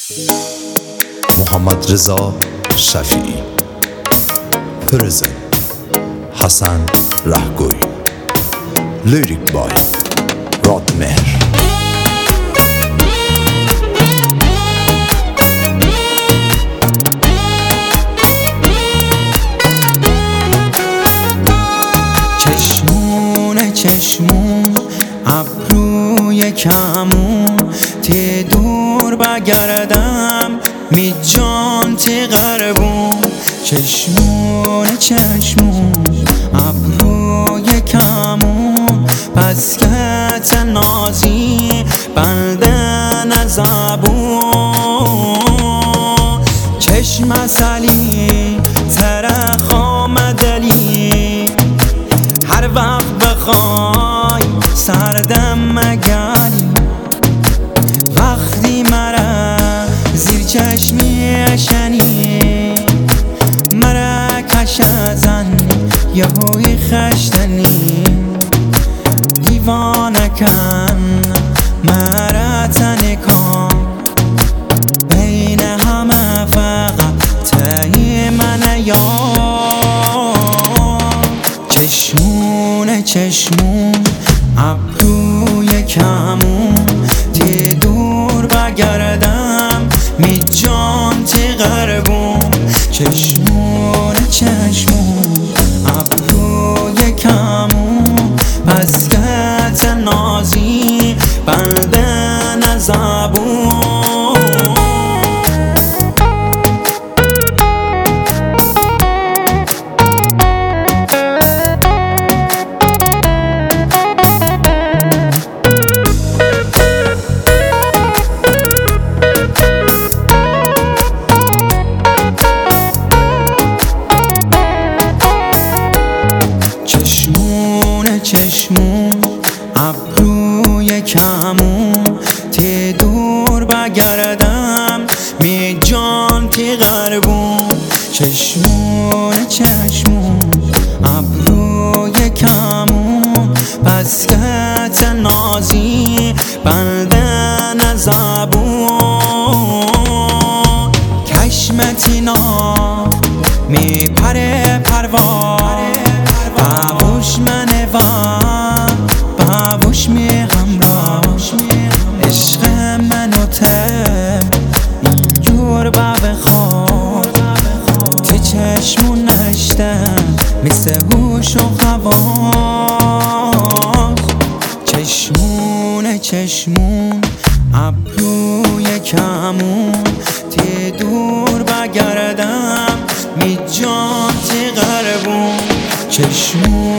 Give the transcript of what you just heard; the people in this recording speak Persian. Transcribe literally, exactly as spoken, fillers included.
محمد رضا شفیعی. پرزن حسن رهگوی. لیریک بای رادمهر. چشمون چشمون ابروی کمون تی دور بگردم می جان تی غربون. چشمون چشمون ابروی کمون پسکت نازی بلدن زبون. چشم اصلی ترخ آمدلی هر وقت بخوای سردم مگلی. وقتی مرا زیر چشمی شنی مرا کش ازن یهوی خشتنی. دیوانه کن مرا تنه کن بین همه فقط تایی من یار. چشمون چشمون ابروی کمون تی دور بگردم می جان تی غربون. چشمون چشمون ابروی کمون پسکت نازی بلدن زبون. چشمون ابروی کمون تی دور بگردم می جان تی غربون. چشمون چشمون ابروی کمون پسکت نازی بلدن زبون. کشمتینا می پره پروار باوش منه و باوش می همراه. عشق منو ته اینجور با بخواد تی چشمون نشتم مثل هوش و حواس. چشمون چشمون ابروی کمون تی دور بگردم می جان تی غربون. چشمون